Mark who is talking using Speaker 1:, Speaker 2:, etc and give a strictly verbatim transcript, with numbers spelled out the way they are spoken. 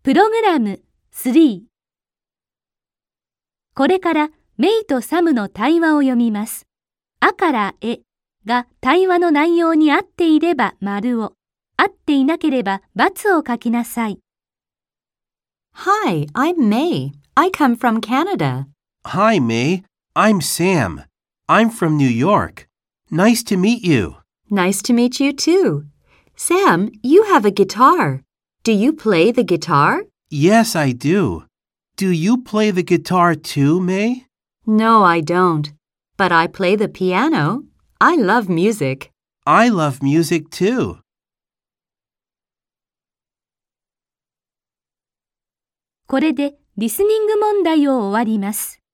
Speaker 1: プログラムさん。これからメイとサムの対話を読みます。あからえが対話の内容に合っていれば丸を、合っていなければ×を書きなさい。
Speaker 2: Hi, I'm May. I come from Canada.
Speaker 3: Hi, May. I'm Sam. I'm from New York. Nice to meet you.
Speaker 2: Nice to meet you too. Sam, you have a guitar. Do you play the guitar?
Speaker 3: Yes, I do. Do you play the guitar too, May?
Speaker 2: No, I don't. But I play the piano. I love music.
Speaker 3: I love music too.
Speaker 1: これでリスニング問題を終わります。